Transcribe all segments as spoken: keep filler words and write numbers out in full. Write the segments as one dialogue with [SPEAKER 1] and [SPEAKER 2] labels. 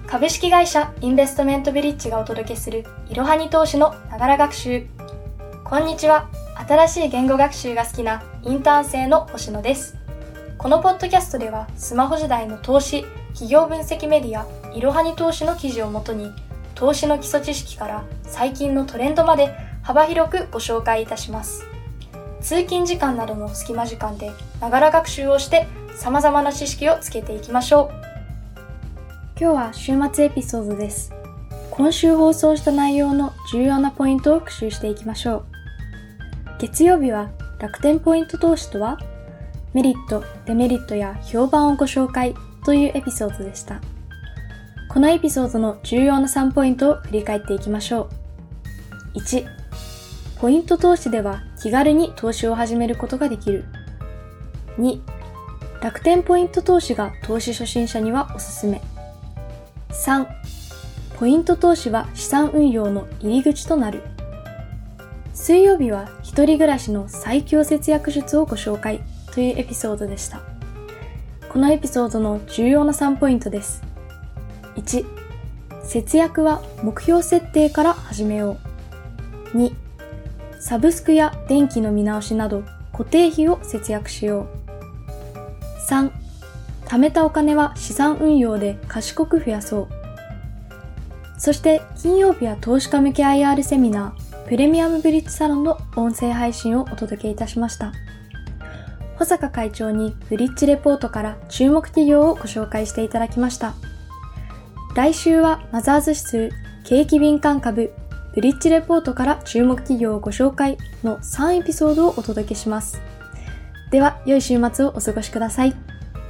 [SPEAKER 1] 株式会社インベストメントブリッジがお届けするいろはに投資のながら学習。こんにちは。新しい言語学習が好きなインターン生の星野です。このポッドキャストではスマホ時代の投資、企業分析メディアいろはに投資の記事をもとに投資の基礎知識から最近のトレンドまで幅広くご紹介いたします。通勤時間などの隙間時間でながら学習をして様々な知識をつけていきましょう。今日は週末エピソードです。今週放送した内容の重要なポイントを復習していきましょう。月曜日は楽天ポイント投資とは、メリット、デメリットや評判をご紹介というエピソードでした。このエピソードの重要なさんポイントを振り返っていきましょう。いち、ポイント投資では気軽に投資を始めることができる。に、楽天ポイント投資が投資初心者にはおすすめ。さん、ポイント投資は資産運用の入り口となる。水曜日は一人暮らしの最強節約術をご紹介というエピソードでした。このエピソードの重要なさんポイントです。いち、節約は目標設定から始めよう。に、サブスクや電気の見直しなど固定費を節約しよう。さん、貯めたお金は資産運用で賢く増やそう。そして金曜日は投資家向け アイアール セミナープレミアムブリッジサロンの音声配信をお届けいたしました。保坂会長にブリッジレポートから注目企業をご紹介していただきました。来週はマザーズ指数、景気敏感株、ブリッジレポートから注目企業をご紹介のさんエピソードをお届けします。では良い週末をお過ごしください。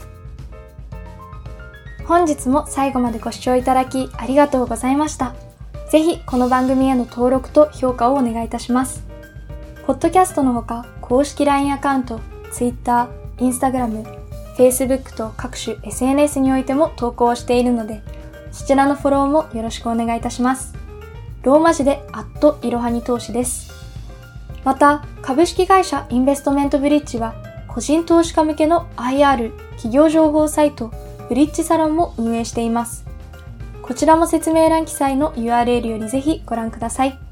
[SPEAKER 1] 本日も最後までご視聴いただきありがとうございました。ぜひこの番組への登録と評価をお願いいたします。ポッドキャストのほか公式 ライン アカウント、Twitter、Instagram、Facebook と各種 エスエヌエス においても投稿をしているので、そちらのフォローもよろしくお願いいたします。ローマ字でアットいろはに投資です。また、株式会社インベストメントブリッジは個人投資家向けの アイアール 企業情報サイトブリッジサロンも運営しています。こちらも説明欄記載の ユーアールエル よりぜひご覧ください。